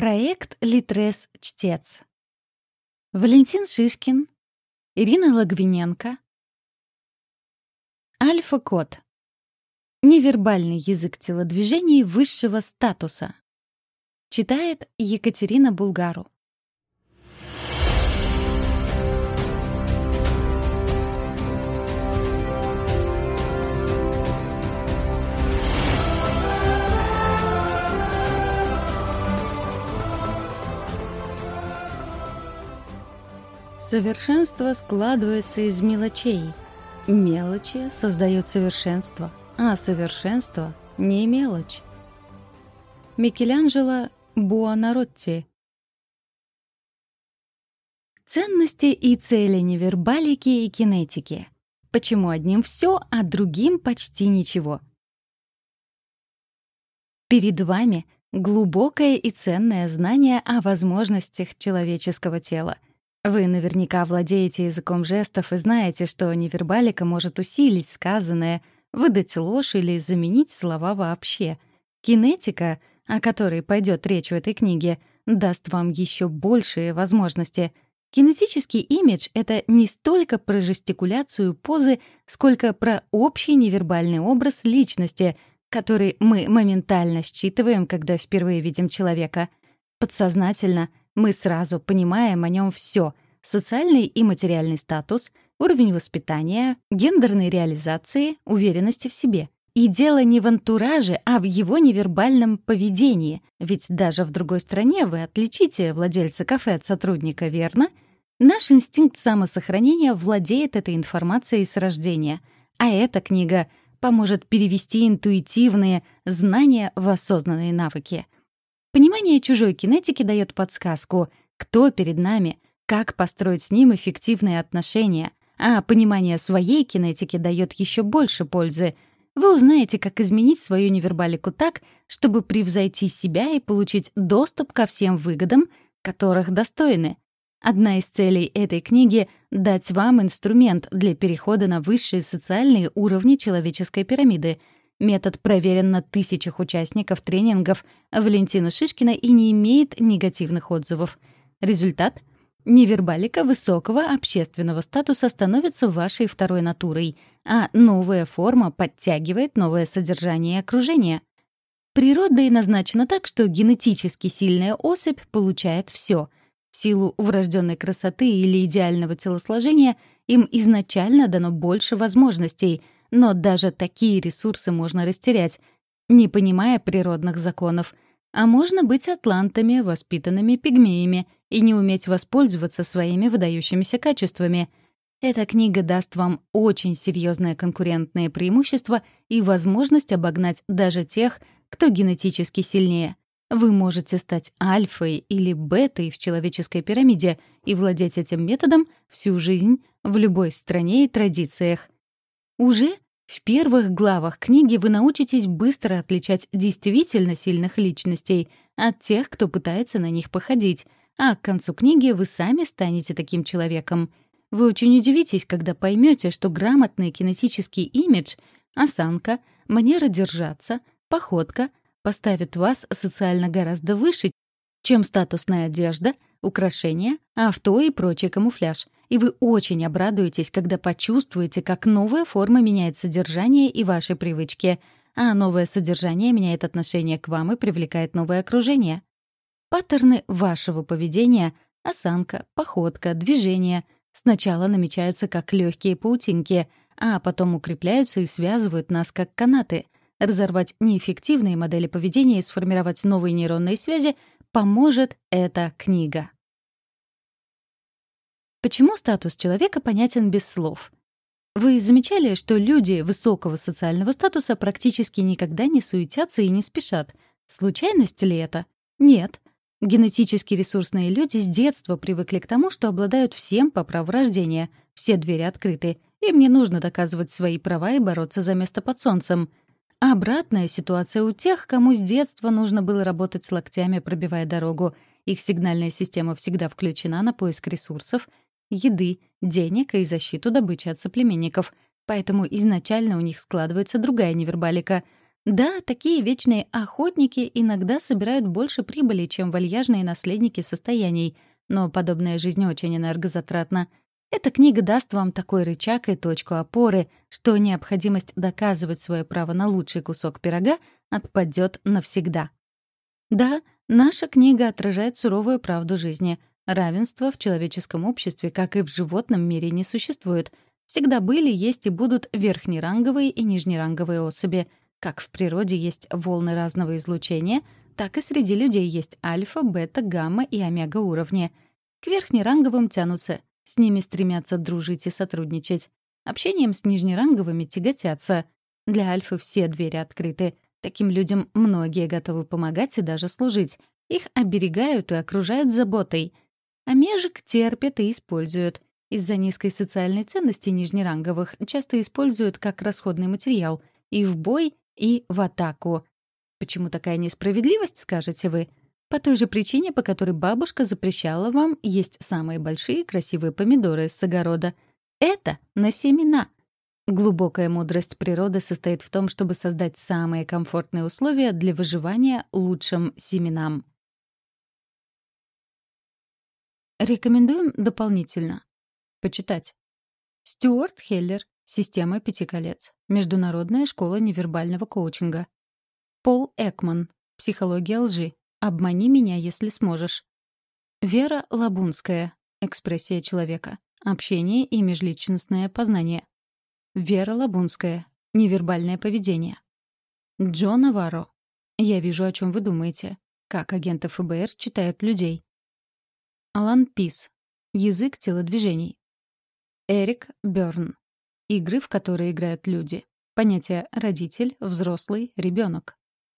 Проект «Литрес-чтец». Валентин Шишкин, Ирина Логвиненко. Альфа-код. Невербальный язык телодвижений высшего статуса. Читает Екатерина Булгару. Совершенство складывается из мелочей. Мелочи создают совершенство, а совершенство — не мелочь. Микеланджело Буонаротти. Ценности и цели невербалики и кинетики. Почему одним все, а другим почти ничего? Перед вами глубокое и ценное знание о возможностях человеческого тела. Вы наверняка владеете языком жестов и знаете, что невербалика может усилить сказанное, выдать ложь или заменить слова вообще. Кинетика, о которой пойдет речь в этой книге, даст вам еще большие возможности. Кинетический имидж — это не столько про жестикуляцию позы, сколько про общий невербальный образ личности, который мы моментально считываем, когда впервые видим человека. Подсознательно мы сразу понимаем о нем все: социальный и материальный статус, уровень воспитания, гендерной реализации, уверенности в себе. И дело не в антураже, а в его невербальном поведении. Ведь даже в другой стране вы отличите владельца кафе от сотрудника, верно? Наш инстинкт самосохранения владеет этой информацией с рождения. А эта книга поможет перевести интуитивные знания в осознанные навыки. Понимание чужой кинетики дает подсказку, кто перед нами, как построить с ним эффективные отношения, а понимание своей кинетики дает еще больше пользы. Вы узнаете, как изменить свою невербалику так, чтобы превзойти себя и получить доступ ко всем выгодам, которых достойны. Одна из целей этой книги — дать вам инструмент для перехода на высшие социальные уровни человеческой пирамиды. Метод проверен на тысячах участников тренингов Валентина Шишкина и не имеет негативных отзывов. Результат — невербалика высокого общественного статуса становится вашей второй натурой, а новая форма подтягивает новое содержание и окружение. Природой назначено так, что генетически сильная особь получает все. В силу врожденной красоты или идеального телосложения им изначально дано больше возможностей, но даже такие ресурсы можно растерять, не понимая природных законов. А можно быть атлантами, воспитанными пигмеями, и не уметь воспользоваться своими выдающимися качествами. Эта книга даст вам очень серьезное конкурентное преимущество и возможность обогнать даже тех, кто генетически сильнее. Вы можете стать альфой или бетой в человеческой пирамиде и владеть этим методом всю жизнь в любой стране и традициях. Уже в первых главах книги вы научитесь быстро отличать действительно сильных личностей от тех, кто пытается на них походить, а к концу книги вы сами станете таким человеком. Вы очень удивитесь, когда поймете, что грамотный кинетический имидж, осанка, манера держаться, походка поставят вас социально гораздо выше, чем статусная одежда, украшения, авто и прочий камуфляж. И вы очень обрадуетесь, когда почувствуете, как новая форма меняет содержание и ваши привычки, а новое содержание меняет отношение к вам и привлекает новое окружение. Паттерны вашего поведения — осанка, походка, движение — сначала намечаются как легкие паутинки, а потом укрепляются и связывают нас как канаты. Разорвать неэффективные модели поведения и сформировать новые нейронные связи поможет эта книга. Почему статус человека понятен без слов? Вы замечали, что люди высокого социального статуса практически никогда не суетятся и не спешат? Случайность ли это? Нет. Генетически ресурсные люди с детства привыкли к тому, что обладают всем по праву рождения. Все двери открыты. Им не нужно доказывать свои права и бороться за место под солнцем. А обратная ситуация у тех, кому с детства нужно было работать с локтями, пробивая дорогу. Их сигнальная система всегда включена на поиск ресурсов, еды, денег и защиту добычи от соплеменников. Поэтому изначально у них складывается другая невербалика. Да, такие вечные охотники иногда собирают больше прибыли, чем вальяжные наследники состояний, но подобная жизнь очень энергозатратна. Эта книга даст вам такой рычаг и точку опоры, что необходимость доказывать свое право на лучший кусок пирога отпадет навсегда. Да, наша книга отражает суровую правду жизни. Равенства в человеческом обществе, как и в животном мире, не существует. Всегда были, есть и будут верхнеранговые и нижнеранговые особи. Как в природе есть волны разного излучения, так и среди людей есть альфа, бета, гамма и омега уровни. К верхнеранговым тянутся, с ними стремятся дружить и сотрудничать. Общением с нижнеранговыми тяготятся. Для альфы все двери открыты. Таким людям многие готовы помогать и даже служить. Их оберегают и окружают заботой. А межек терпят и используют. Из-за низкой социальной ценности нижнеранговых часто используют как расходный материал и в бой, и в атаку. Почему такая несправедливость, скажете вы? По той же причине, по которой бабушка запрещала вам есть самые большие красивые помидоры с огорода. Это на семена. Глубокая мудрость природы состоит в том, чтобы создать самые комфортные условия для выживания лучшим семенам. Рекомендуем дополнительно почитать Стюарт Хеллер «Система пяти колец», Международная школа невербального коучинга. Пол Экман «Психология лжи. Обмани меня, если сможешь». Вера Лабунская «Экспрессия человека. Общение и межличностное познание». Вера Лабунская «Невербальное поведение». Джо Наварро «Я вижу, о чем вы думаете. Как агенты ФБР читают людей». Алан Пис «Язык телодвижений». Эрик Бёрн «Игры, в которые играют люди». Понятие «родитель», «взрослый», «ребенок».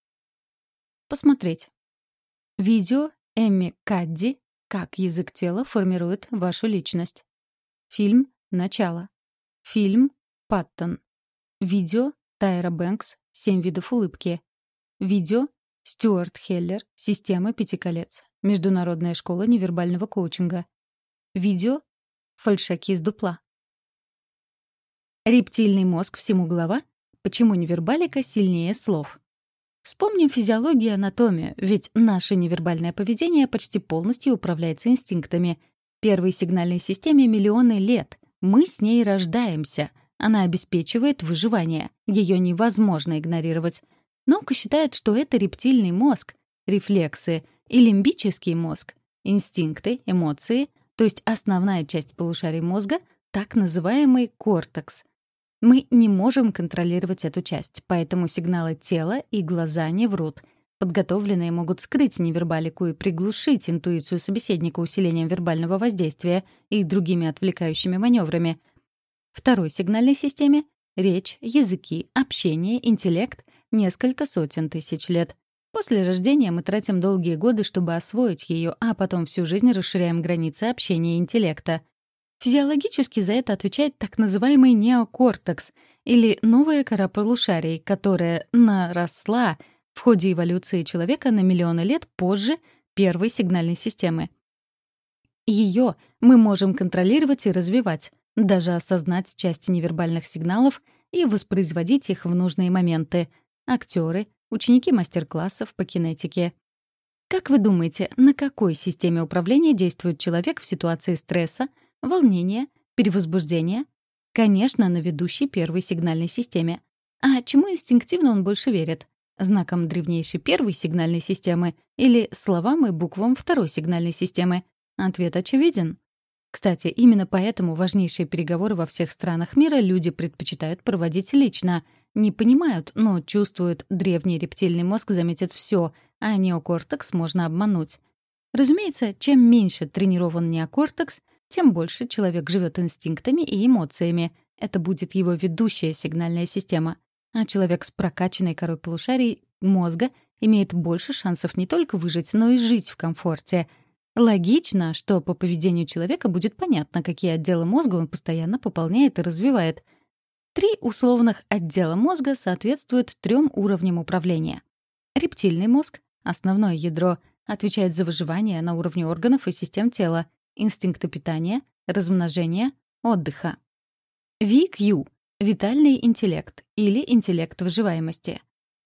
Посмотреть. Видео Эмми Кадди «Как язык тела формирует вашу личность». Фильм «Начало». Фильм «Паттон». Видео Тайра Бэнкс «7 видов улыбки». Видео Стюарт Хеллер «Система пяти колец». Международная школа невербального коучинга. Видео «Фальшаки из дупла». Рептильный мозг всему голова? Почему невербалика сильнее слов? Вспомним физиологию и анатомию, ведь наше невербальное поведение почти полностью управляется инстинктами. Первой сигнальной системе миллионы лет. Мы с ней рождаемся. Она обеспечивает выживание. Ее невозможно игнорировать. Наука считает, что это рептильный мозг, рефлексы и лимбический мозг, инстинкты, эмоции, то есть основная часть полушарий мозга, так называемый кортекс. Мы не можем контролировать эту часть, поэтому сигналы тела и глаза не врут. Подготовленные могут скрыть невербалику и приглушить интуицию собеседника усилением вербального воздействия и другими отвлекающими маневрами. Второй сигнальной системе — речь, языки, общение, интеллект — несколько сотен тысяч лет. После рождения мы тратим долгие годы, чтобы освоить ее, а потом всю жизнь расширяем границы общения и интеллекта. Физиологически за это отвечает так называемый неокортекс, или новая кора полушарий, которая наросла в ходе эволюции человека на миллионы лет позже первой сигнальной системы. Ее мы можем контролировать и развивать, даже осознать части невербальных сигналов и воспроизводить их в нужные моменты. Актеры, ученики мастер-классов по кинетике. Как вы думаете, на какой системе управления действует человек в ситуации стресса, волнения, перевозбуждения? Конечно, на ведущей первой сигнальной системе. А чему инстинктивно он больше верит? Знакам древнейшей первой сигнальной системы или словам и буквам второй сигнальной системы? Ответ очевиден. Кстати, именно поэтому важнейшие переговоры во всех странах мира люди предпочитают проводить лично. Не понимают, но чувствуют, древний рептильный мозг заметит все, а неокортекс можно обмануть. Разумеется, чем меньше тренирован неокортекс, тем больше человек живет инстинктами и эмоциями. Это будет его ведущая сигнальная система. А человек с прокачанной корой полушарий мозга имеет больше шансов не только выжить, но и жить в комфорте. Логично, что по поведению человека будет понятно, какие отделы мозга он постоянно пополняет и развивает. 3 условных отдела мозга соответствуют 3 уровням управления. Рептильный мозг, основное ядро, отвечает за выживание на уровне органов и систем тела, инстинкты питания, размножения, отдыха. VQ — витальный интеллект или интеллект выживаемости.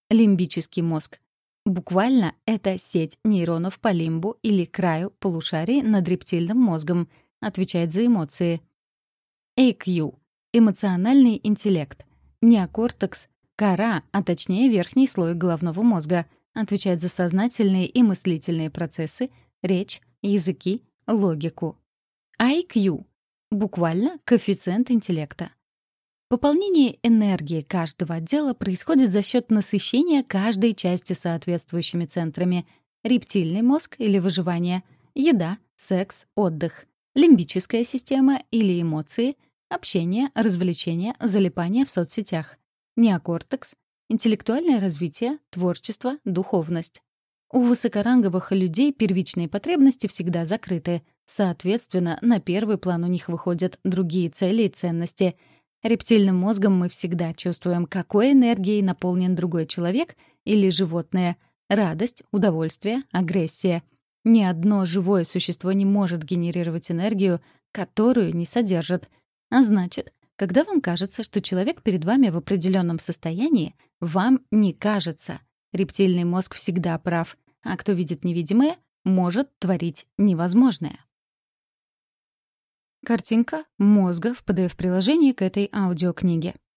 Лимбический мозг. Буквально это сеть нейронов по лимбу или краю полушарий над рептильным мозгом, отвечает за эмоции. EQ — эмоциональный интеллект. Неокортекс — кора, а точнее верхний слой головного мозга, отвечает за сознательные и мыслительные процессы, речь, языки, логику. IQ — буквально коэффициент интеллекта. Пополнение энергии каждого отдела происходит за счет насыщения каждой части соответствующими центрами. Рептильный мозг или выживание, еда, секс, отдых, лимбическая система или эмоции, общение, развлечения, залипание в соцсетях, неокортекс, интеллектуальное развитие, творчество, духовность. У высокоранговых людей первичные потребности всегда закрыты. Соответственно, на первый план у них выходят другие цели и ценности — рептильным мозгом мы всегда чувствуем, какой энергией наполнен другой человек или животное. Радость, удовольствие, агрессия. Ни одно живое существо не может генерировать энергию, которую не содержит. А значит, когда вам кажется, что человек перед вами в определенном состоянии, вам не кажется. Рептильный мозг всегда прав, а кто видит невидимое, может творить невозможное. Картинка мозга в PDF-приложении к этой аудиокниге.